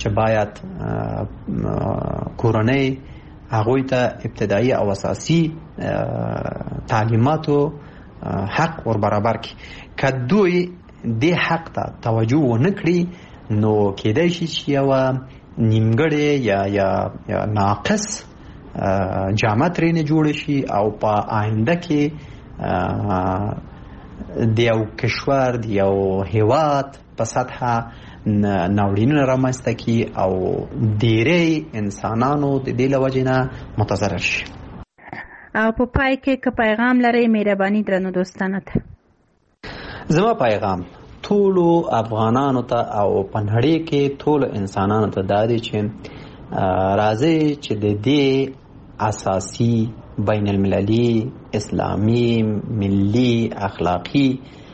چې باید کورنۍ هغوی ته ابتدایي او اساسي تعلیماتو حق ور برابر کړي. که دوی دې حق ته توجه ونه کړي نو کېدای شي چې یوه نیمګړې یا ناقص جامه ترېنه جوړه شي او په آینده کې د یو کشور د یو هیواد په سطحه ناورینونه رامنځته کړي او ډېری انسانانو د دې له وجې نه متضرر شي. او په پای کې که پیغام لرئ مهرباني درنو دوستانو ته. زما پیغام ټولو افغانانو ته او په نړۍ کې ټولو انسانانو ته دا دی چې راځي چې د دې اساسي بین المللي اسلامي ملي اخلاقي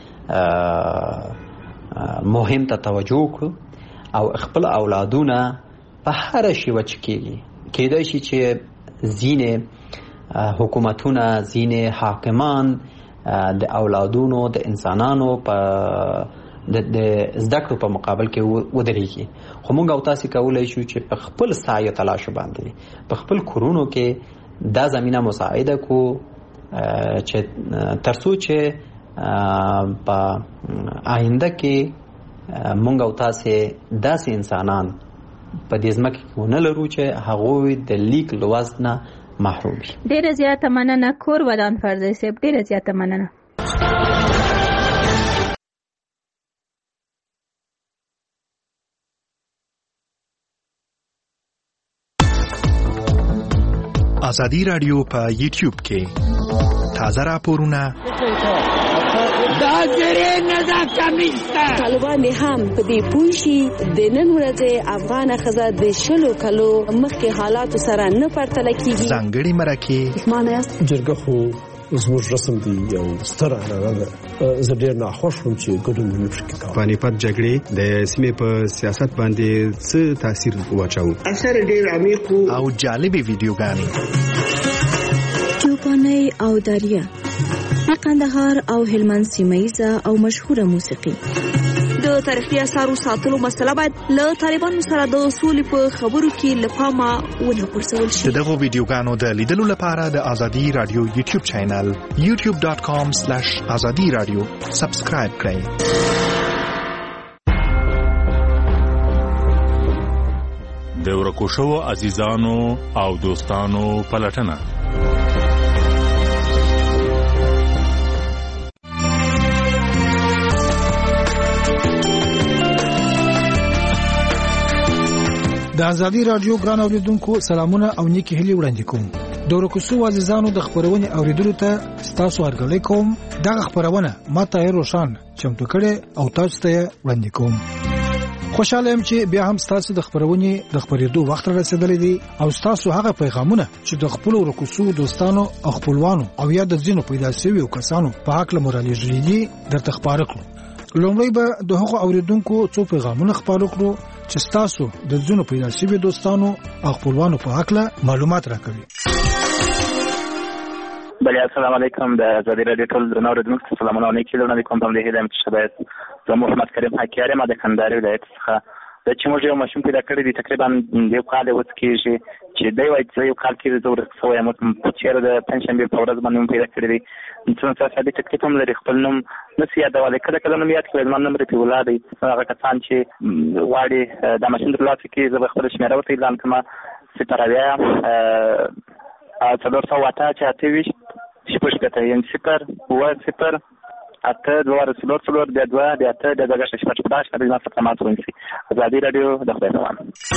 مهم ته توجه وکړو او خپل اولادونه په هر شیوه چې کېدای شي چې ځینې حکومتونه ځینې حاکمان د اولادونو د انسانانو په د زده کړو په مقابل کې ودرېږي، خو موږ او تاسې کولی شو چې په خپل سعی تلاش باندې په خپل کورونو کې دا زمینه مساعده کو چې تر څو چې په آینده کې موږ او تاسې داسې انسانان په دې ځمکه کې ونه لرو چې هغوی د لیک لوست نه محروم وي. ډېره زیاته مننه کور ودان فرزي صاحب، ډېره زیاته مننه. ازادي رادیو په یوټیوب کې تازه راپورونه طالبان هم په دې پوه شي د نن ورځې افغان ښځه د 20 کالو مخکې حالاتو سره نه پرتله کیږي. ځانګړي مرکې جرګه خو زموږ رسم دی یو ستره اړه ده. زه ډېر ناخوښ وم چې ګډون ونه شي. پانیپت جګړې د سیمې په سیاست باندې څه تاثیر واچاوه؟ اثر ډېر عمیق او جالبې ویډیوګانې چوپانۍ او دریا قندهار او هلمند سیمه‌ایزه او مشهوره موسیقي. د تاریخي اثارو ساتلو مسله باید له طالبانو سره د سولې په خبرو کې له پامه ونه غورځول شي. دغه ویډیوګانو د لیدلو لپاره د ازادي رادیو یوټیوب چینل youtube.com/azadiradio سبسکرایب کړئ. د ورکو شوو عزیزانو او دوستانو پلټنه. د ازادي رادیو ګران اوریدونکو سلامونه او نیکی هیلې وړاندې کوم. د ورکوسو عزیزانو د خبرونې اوریدلو ته تاسو ورغلې کوم. دا خبرونه ماته روشان چمتو کړي او تاسو ته وړاندې کوم. خوشاله يم چې بیا هم تاسو د خبرونې د خبرېدو وخت رسیدلی دی او تاسو هغه پیغامونه چې د خپل ورکوسو دوستانو او خپلوانو او یا د ځینو پیدا شویو کسانو په حق لمرالي جوړیږي درته خبره کړو. لومړی به د هغو اوریدونکو څو پیغامونه خبرو کړو چې تاسو د ځینو پیدا شویو دوستانو او خپلوانو په حق معلومات راکوي. بله السلام علیکم. د ازادي رادیو ټول درنو اوریدونکو سلامونه او نیکي درنه کوم. په دې هیله چې شباب زه محمد کریم حکیاری ما د کندهار ولایت څخه د چې موږ یو ماشوم پیدا کړی دی تقریبا یو کال وڅ کېږي چې دی وایي چې یو کال کې زه ورسره یم په چیرې د پنځشنبې په ورځ باندې پیدا کړی دی. څنګه تاسو دې تکلیف هم لري خپل نوم نسی یادولای کله نوم یاد کړئ. زما نوم رفیع الله دی. هغه کسان چې غواړي د ماشین درلاسه کې زه به خپل شمیره ورته اعلان کړم 0 یعنی 0 اته دوه رسولور د دوه د اته د دغه شپږ پداش د ما فقامات ونسی. ازادي رادیو د خدای نوم.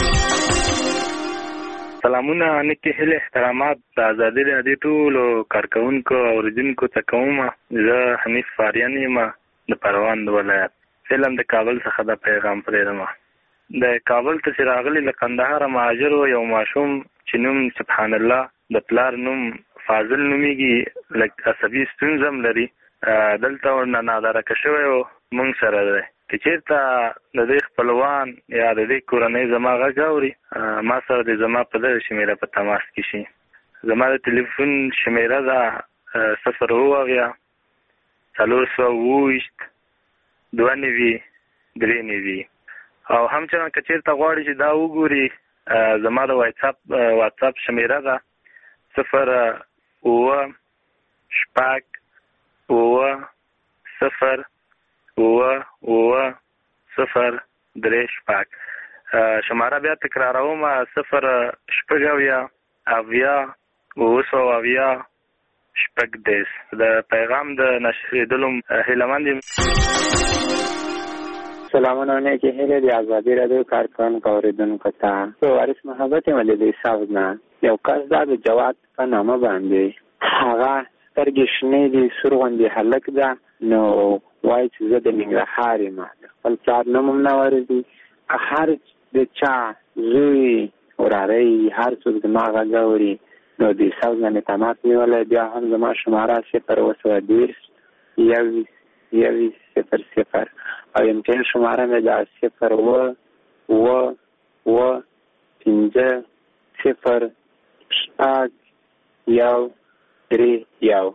سلامونه نیکي هیله احترامات د ازادي رادیو ټول کارکونکو او اوریدونکو ته کوم. زه حنیف فاریان یم د پروان ولایت. فلم د کابل څخه د پیغام پرېږدم. د کابل ته راغلي له کندهار مهاجر یو ماشوم چې نوم سبحان الله د پلار نوم فاضل نومیږي لکه عصبي ستونزم لري. دلته ورنه نادرکه شوی او مونږ سره دی. که چېرته د دې خپلوان یا د دې کورنۍ زما غږ اوري ما سره د زما په دغه شمېره په تماس کې شي. زما د تلیفون شمېره ده 0 427 2 93. او هم چې کچیرته غواړي چې دا وګوري زما د واتساپ شمیره ده 0 شماره بیا تکراروم 0 شپږ اویا شپږ دیس د پیغام د نشریدلو هیلمند یم. سلامونه نیکی هیله دی آزادی رادیو کارکونکو اوریدونکو ته. وارث محبت یم له دې ساوز نه. یو کس دا د جواد په نامه باندې هغه سترګې شنې دي سور غوندې هلک ده نو وایي چې زه د ننګرهار یم خپل پلار نوم هم نه ورځي هر د چا زوی وراره هر څوک زما غږ اوري نو د ساوز نه مې تماس نیولی بیا هم زما شماره 0 او امتحان شماره مې دا 0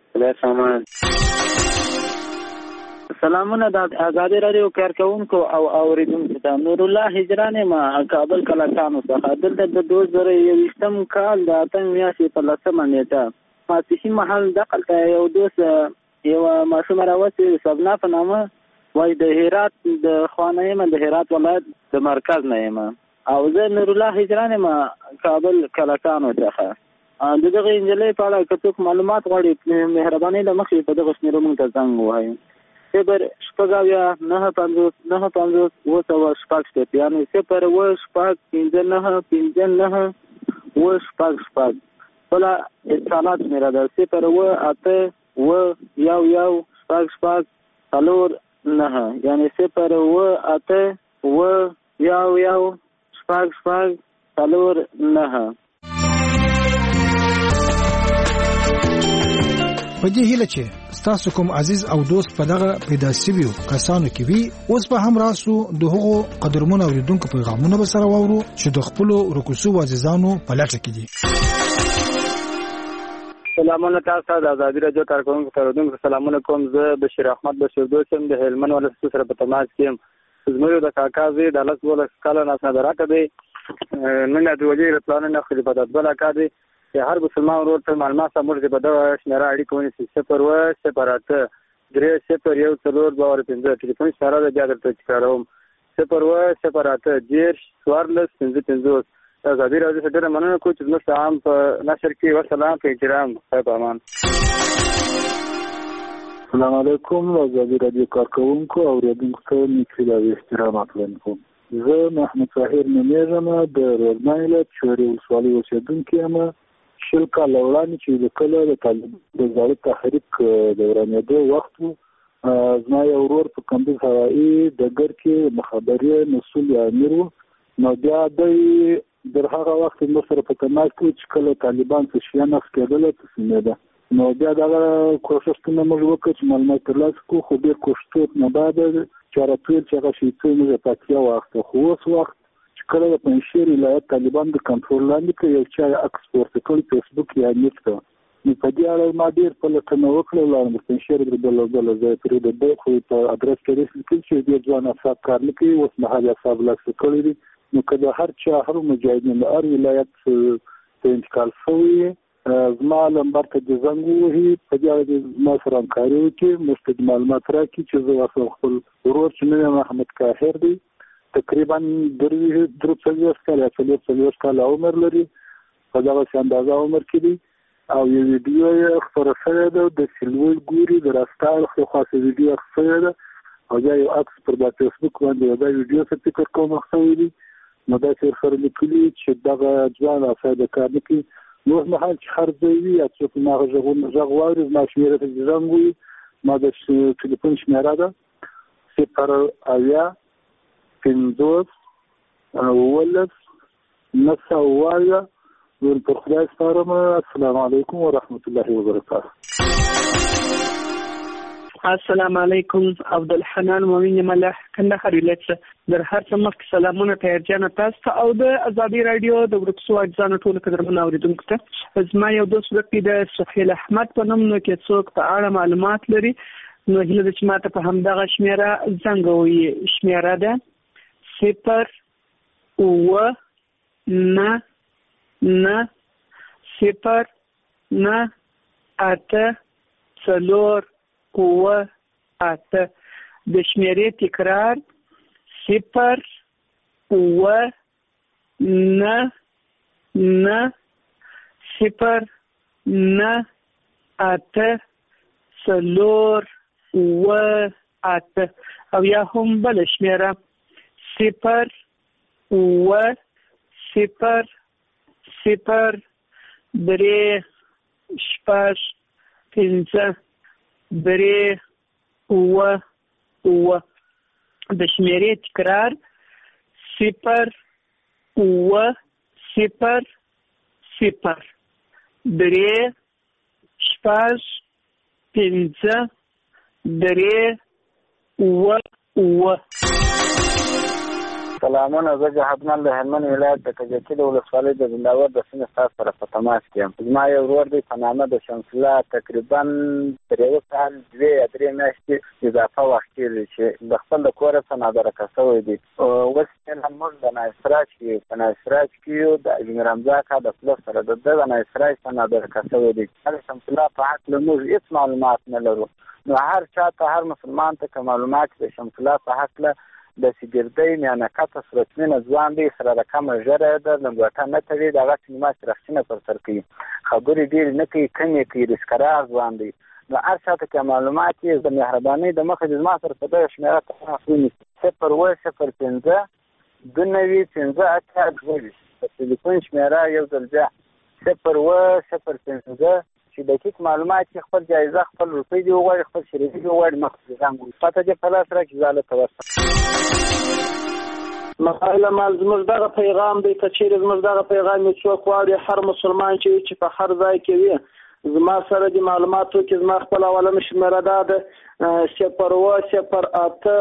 سلامونه د آزادی رادیو کارکونکو او اوریدونکو ته. نور الله هجران ما کابل کلکانو څخه دلته د 2021 کال د 8 میاشتې په 10 نیټه ماسپښین مهال دقلته یو دوست یو ماشوم راوځي سبنا په نامه وای د هرات د خوانایم د هرات ولایت د مرکز نه یم او زه نور الله هجران ما کابل کلکانو څخه دغه انجلې په اړه کڅوک معلومات غواړي مهرباني له مخې په دغه شمیرو مونږ ته زنګ ووایي 0 یعنی 0 بله اتصالات میره ده 0 یعنی 0 په دې هیله چې ستاسو کوم عزیز او دوست په دغه پیدا شویو کسانو کې وي اوس به هم راسو دغه قدرمنو اوریدونکو پیغامونه به سره واورو چې د خپل رکوسو عزیزانو په لټه کې دي. سلامونه تاسو د آزادی رادیو کارکونکو اوریدونکو سلامونه کوم. زه بشیر احمد بشیر دوستم د هلمند ولایت سره په تماس کې یم. زموږ د کاکا زی د 12 کال نه راکړه دی نن د وزیر پلان نه خلیفہ د بل کاډي هر مسلمان ورور ته معلومات سمور دی په دغه شمیره اړیکه ونیسي 0 ټلیفون سره د بیا درته چکاروم 0 آزادی رادیو څخه مننه کوم چې موږ عام په نشر کې وسلام په احترام په امان. السلام علیکم آزادی رادیو کارکونکو او اوریدونکو ته نیکی او احترام کوم. زه محمد طاهر نومیږم د روزنای ولایت چوري ولسوالۍ اوسیدونکی یم. شل کاله وړاندې چې د کله د طالبانو د زاړه تحریک دورانېدو وخت زما یو ورور په کندوز هوایي ډګر کې مخابرې مسؤل امیر و نو بیا در هغه وخت موږ سره په تماس کې چې کله طالبان څه شیان کېدل تسلیمېده نو بیا دغه کوښښونه موږ وکړو چې معلومات ترلاسه کړو خو ډېر کوښښ نه بعد چاره‌تویل چې هغه شی څه موږ پاتیا واخته خو اوس وخت کله د پنځیر ولایت طالبان د کنټرول لاندې کې یو چا اکسپورت کړی فیسبوک یا نیټ ته نو په دې اړه ما ډېر په لټنه وکړه لاندې پنځیر د بل ځای پرې د خو په ادرس کې لیکل چې د ځوان افساب کار نه کوي اوس مهال حساب لاس کړی دي نو کله هر چا هر مجاهدین د ار ولایت ته انتقال شوی زما لمبر ته د زنګ وهي په دې اړه ما سره همکاري وکړي مستند معلومات راکړي چې زه خپل ورور چې نوم محمد کاهر دی تقریبا 3 کال عمر لري په دغه اندازه عمر کې دی او یو ویډیو یې خپره شوې ده د سلوي ګوري د راستار خو خاصه ویډیو خپره ده او یو عکس پر فیسبوک باندې دا ویډیو څه فکر کوم خپرې دي نو دا څه خبرې لیکلي چې دغه ځوان افاده کار نکړي نو مهال چې هر ځای وي چې ما غوړ ما شمیره ته ځانګوي ما د ټلیفون شمیره ده 0 50 نسوایا والبرخلاء سارما. السلام علیکم و رحمت الله و برکاته. السلام علیکم عبدالحنان مومن ملح کندهار ولایت در هر څه مخکې سلامونه تیرجانه تاسو او د آزادی رادیو د ورکسو اجزانو ټول قدرمن اوریدونکو ته زما یو دوست ورکی د سهیل احمد په نوم نو کې څوک په اړه معلومات لري نو هیله د چې ماته په همدغه شمیره زنګ وي شمیره ده صفر اوه نه نه صفر نه اته څلور اوه اته. د شمیرې تکرار صفر اوه نه نه صفر نه اته څلور اوه اته. او یا هم بل شمیره صفر اوه صفر صفر درې شپږ پنځه درې اوه اوه. د شمیرې تکرار صفر اوه صفر صفر درې شپږ پنځه درې اوه اوه. سلامونه، زه جهادمل د هلمند ولایت د کجکي د ولسوالۍ د زنداور د سیمې ستاسو سره په تماس کې یم. زما یو ورور دی په نامه د شمس الله، تقریبا تر یو کال 2 یا 3 میاشتې اضافه وخت کېږي چې د خپل د کوره څخه نادرکه شوی دی. اوس موږ د نایسراج کې یو د اجمیر حمزه اکا د پلس سره د دغه نایسراج څخه نادرکه شوی دی. د شمس الله په هکله موږ هېڅ معلومات نه لرو. نو هر چاته، هر مسلمان ته که معلومات د شمس الله په هکله د سګردۍ میانکته صورتمینه ځوان دی، سره رقمه ژره ده، لنګوټه نه تړي، دغسې نماسې رخچینه پر سر کوي، خبرې ډېرې نه کوي، کمې کوي، رسکرار ځوان دی. نو هر چاته که معلومات یې د مهربانۍ د مخه د زما سره په دغه شمېره تماس ونیسي 0 0 05 2 9 5 8 د تلیفون شمېره یو ځل بیا 0 0 05 چې دقیق معلومات یې خپل جایزه، خپل روپۍ دې وغواړي، خپل شریکي دې وغواړي، مخکې زنګ ووهي. پته دې په لاس راکړي، زه هلته ورسم. مسایله مال زموږ دغه پیغام دی، که چیرې زموږ دغه پیغام یې څوک واوري، هر مسلمان چې په هر ځای کې وي، زما سره د معلوماتو کې زما خپل اولنه شمېره دا ده 0 08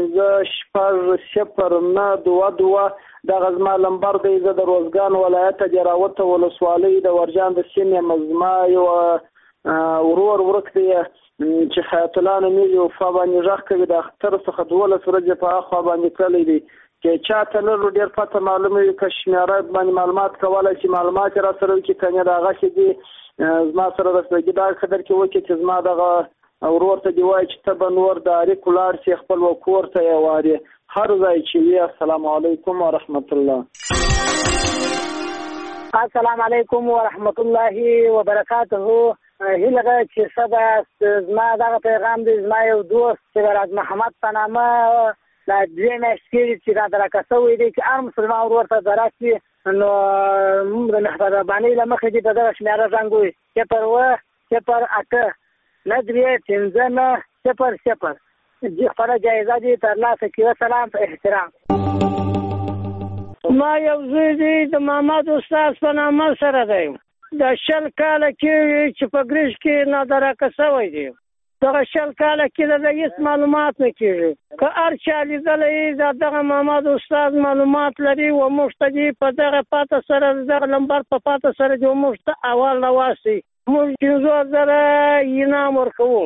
5 0 9 2 2. دغه زما لمبر دی. زه د روزګان ولایت د راوته ولسوالۍ د ورجان د سیمې مزما یو ورور ورک دی چې حیات الله نومیږي، وفا باندې غږ کوي. د اختر څخه 12 ورځې په اخوا باندې تللی دی. چې چاته لرو ډېر پته معلومه وي، که شمېره باندې معلومات کولی چې معلومات یې را سره وکړي، که نه د هغسې دي زما سره رسېدګي دا قدر کې وکړي چې زما دغه ورور ته دې وایي چې ته به نور د اړیکو ولاړ شي، خپل کور ته یې واري، هر ځای چې وي. السلام علیکم ورحمت الله. السلام علیکم ورحمت الله وبرکاته. هیله ده چې سبا زما دغه پیغام دی. زما یو دوست چې راز محمد په نامه لا 2 میاشتې چې را درکه شوی دی چې هر مسلمان ورور ته درکړي، نو موږ د مهربانۍ له مخې دې په دغه شمېره زنګ ووهي 0 0 8 9 5 0 0. خپله جایزه دې ترلاسه کړي. وسلام، په احترام. ما یو زوی دی د محمد استاد په نامه سره دی، د 20 کاله کېږي چې په ګریج کې نادرکه شوی دی. دغه 20 کاله کې د هېڅ معلومات نه کېږي. که هر چا لیدلی دغه محمد استاد معلومات لري و موږ ته دې په دغه پاته سره دغه لمبر په پاته سره دې موږ ته احوال راواستي، موږ 15,000 انعام ورکوو.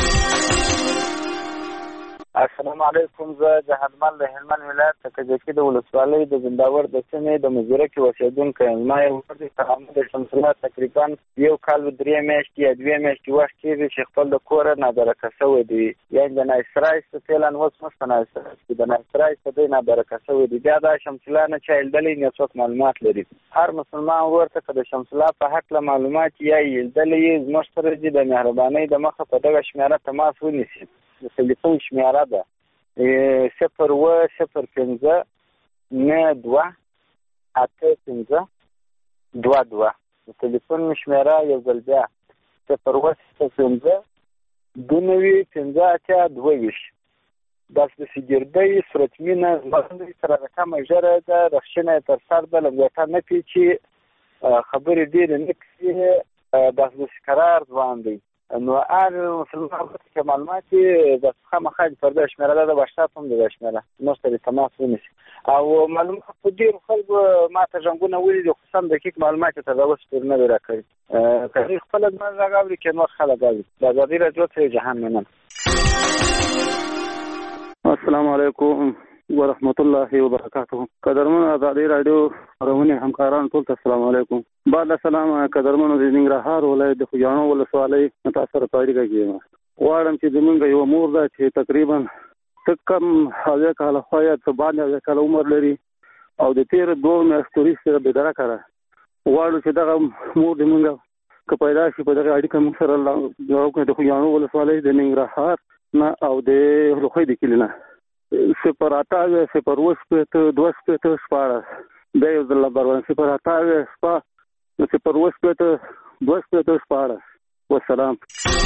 السلام علیکم. زه جهادمل د هلمند ولایت د کجکي د ولسوالۍ د زنداور د سیمې د مزدوره کې اوسېدونکی یم. زما یو ورور دی په نامه د شمس الله، تقریبا 1 کال 3 میاشتې یا 2 میاشتې وخت کېږي چې خپل د کوره نادرکه شوی دی. یعنې د نایسراج څه فعلا اوس موږ په نایسراج کې د نایسراج څه دی نادرکه شوی دی. بیا دا شمس الله نه چا لیدلی نه څوک معلومات لري. هر مسلمان ورور ته که د شمس الله په هکله معلومات یا یې لیدلی یې زموږ سره دې د مهربانۍ د مخه په دغه شمېره تماس ونیسي. د تلیفون شمېره ده 0 0 5 9 2 8 5 2 2. د تلیفون شمېره یو ځل بیا 0 0 5 2 9 5 8 2. داسې د سګردۍ صورتمینه ځوان سره رقمه ژره ده، رخچینه تر سر ده، لنګوټه نه پیچي، خبرې ډېرې نه کوي، داسې د سکرار ځوان دی. نو هر مسلمان که معلومات یې د خامخا پر دغه شمېره ده، د وټساپ هم د دغه شمېره موږ سره تماس ونیسي. او معلومات په ډېرو خلکو ما ته ژغونه ولیدي، خو سم دقیق معلومات یې تر اوسه پورې نه دی راکړي. که دوی خپله زما غږ اوري، که نور خلک اوري. د ازادي راډیو ته جهان مننه. السلام علیکم. ورحمت الله وبرکاته. قدرمن ازادي رادیو خبرونه همکاران ټول ته السلام علیکم. بعد السلام قدرمن د ننګرهار ولایت د خوجانو ولسوالۍ متاثر پاړیږي کېما. واړم چې زمونږ یو مور ده چې تقریبا تکم هغه کال خویا ته باندې کال عمر لري او د تیر 2 میاشتې سره به درا کړه. واړو چې دغه مور د مونږ که پیدا شي په دغه اړیکه موږ سره الله د خوجانو ولسوالۍ د ننګرهار نه او د لوخې د کلینا سپراټاوي سپروسپته دوسپته شپاره د یو ځل بروان سپراټاوي شپه سپروسپته دوسپته شپاره. والسلام.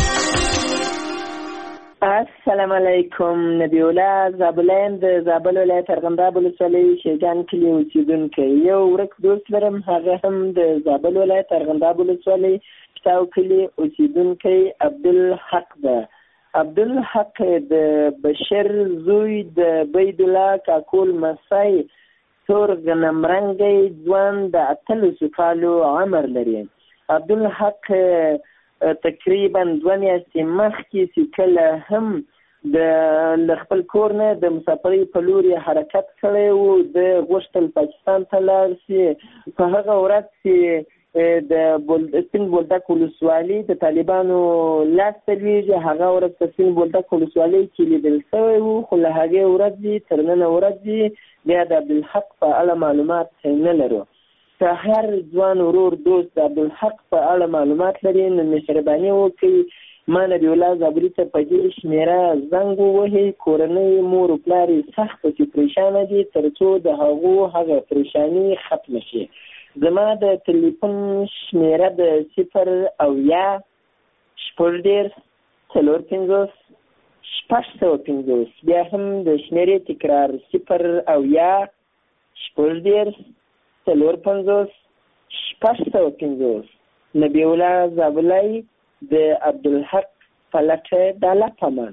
السلام علیکم. نبی الله زابلین د زابل ولایت ارغنداب ولسوالۍ شیجان کلی اوسیدونکی. یو ورک دوست لرم هغه هم د زابل ولایت ارغنداب ولسوالۍ شتاو کلی اوسیدونکی عبدالحق ده. عبدالحق د بشر زوی د بید الله کاکول مسای تور غنمرنګي ځوان د 13 کالو عمر لري. عبدالحق تقریبا 2 میاشتې مخکې چې کله هم د خپل کور نه د مسافرۍ په لور حرکت کړی و د غوښتل پاکستان ته لاړ شي. په هغه ورځ چې د سپین بولدک ولسوالۍ د طالبانو لاس ته لویږي هغه ورځ په سپین بولدک ولسوالۍ کې لیدل شوی و، خو له هغې ورځې تر ننه ورځې بیا د عبدالحق په اړه معلومات نه لرو. که هر ځوان ورور دوست د عبدالحق په اړه معلومات لري نو مهرباني وکړئ ما نبی الله زابلي ته په دې شمېره زنګ ووهئ. کورنۍ مور و پلار یې سخت پسې پریشانه دي تر څو د هغو هغه پریشاني ختمه شي. زما د تلیفون شمېره د 0 شپږ 450 650. بیا هم د شمېرې تکرار 0 شپږ 450 650. نبی الله زابلي د عبدالحق پلټه د لپمان.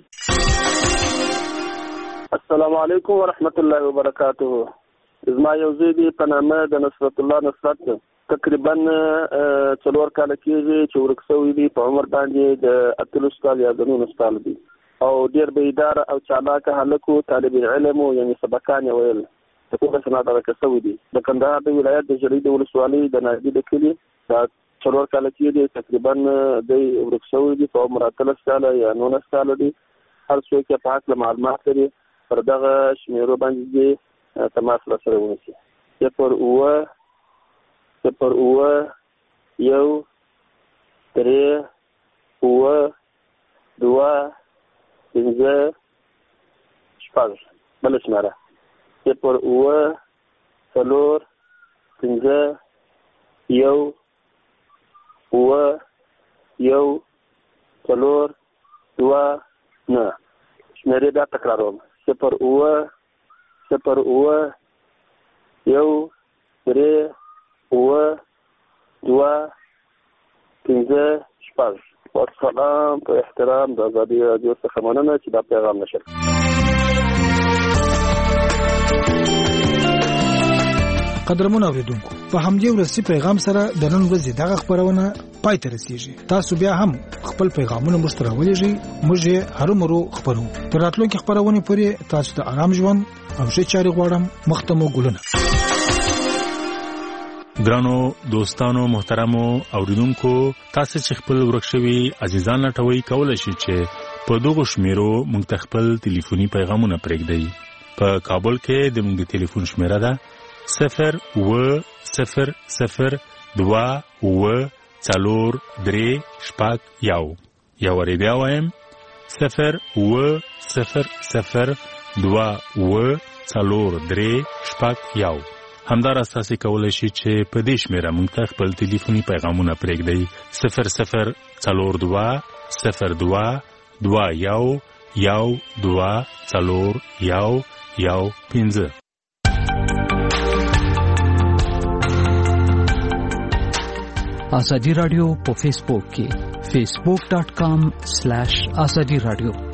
السلام علیکم ورحمت الله وبرکاته. زما یو زوی دی په نامه د نصرت الله نصرت تقریبا 4 کال کېږي چې ورک شوی دی. په عمر باندې د 13 کال یا 19 کال دی او ډېر بیدار او چالاک هلک و. طالب علم و یعنی سبقان یې ویل د کومه سناد راکه شوی دی. د کندهار د ولایت د جرید ولسوالۍ د ناجي د کلي دا 4 کال کېږي تقریبا د ورک شوی دی. په عمر 13 کال یا 19 کال دی. هر څوک یې په حق معلومات لري پر دغه شمیرو باندې تماس سره ونیسي. 0 1 3 2 5 6 بل شماره 0 4 5 1 4 2 9. شمېرې بیا تکراروم 0 1 3 2 5 6. والسلام. په احترام د ازادي رادیو څخه مننه چې دا پیغام نشر. قدرمن اوریدونکو په همدې ورسې پیغام سره د نن ورځې دغه خبرونه پای ته رسیږي. تاسو بیا هم خپل پیغامونه مشترک ولېږئ. موږ یې هرومرو خبرو. تر راتلونکي خبرونه پورې تاسو ته آرام ژوند او ښه چارې غواړم. مختمو ګلونه. ګرانو دوستانو محترمو اوریدونکو تاسو چې خپل ورکشوي عزیزان لټوي کولای شئ چې په دغه شمیرو موږ ته خپل ټلیفوني پیغامونه پرېږدئ. په کابل کې د موږ ټلیفون شمیره ده 0 0 0 2 4 3 1. یا وری بیا وایم 0 0 0 2 4 3 1. همدارس تاسو کولای شئ چې په دې شمیره موږ ته خپل ټلیفوني پیغامونه پرېږدئ 00 42 02 21 12 4 15. آزادی رادیو په فیسبوک کې facebook.com/azadi radio